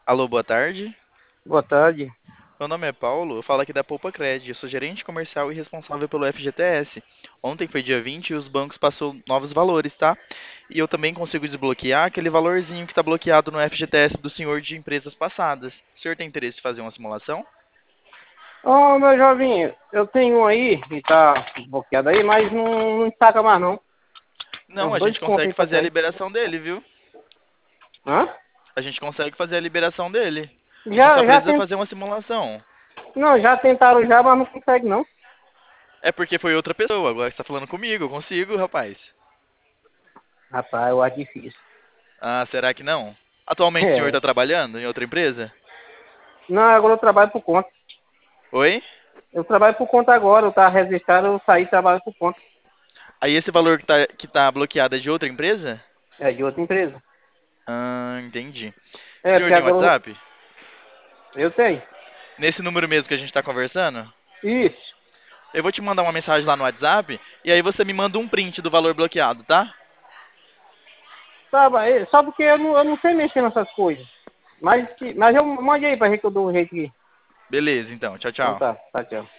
Alô, boa tarde. Boa tarde. Meu nome é Paulo, eu falo aqui da Poupa Cred. Eu sou gerente comercial e responsável pelo FGTS. Ontem foi dia 20 e os bancos passou novos valores, tá? E eu também consigo desbloquear aquele valorzinho que está bloqueado no FGTS do senhor de empresas passadas. O senhor tem interesse em fazer uma simulação? Ô, meu jovem, eu tenho um aí que tá bloqueado aí, mas não saca mais não. Tem Não, uns a dois gente pontos consegue aí pra fazer a sair. liberação dele, viu? Hã? A gente consegue fazer a liberação dele. A gente só Já precisa tem. fazer uma simulação. Não, já tentaram já, mas não consegue não. É porque foi outra pessoa, agora você está falando comigo, eu consigo, rapaz. Rapaz, eu acho difícil. Ah, será que não? Atualmente o senhor É. está trabalhando em outra empresa? Não, agora eu trabalho por conta. Oi? Eu trabalho por conta agora, eu tava registrado, eu saí e trabalho por conta. Aí esse valor que tá bloqueado é de outra empresa? É de outra empresa. Ah, entendi. O É, senhor porque tem agora WhatsApp? eu tenho. Nesse número mesmo que a gente tá conversando? Isso. Eu vou te mandar uma mensagem lá no WhatsApp e aí você me manda um print do valor bloqueado, tá? Sabe, só porque eu não sei mexer nessas coisas. Mas eu mande aí pra ver que eu dou um jeito aqui. Beleza, então. Tchau, Então tchau. tá, tchau.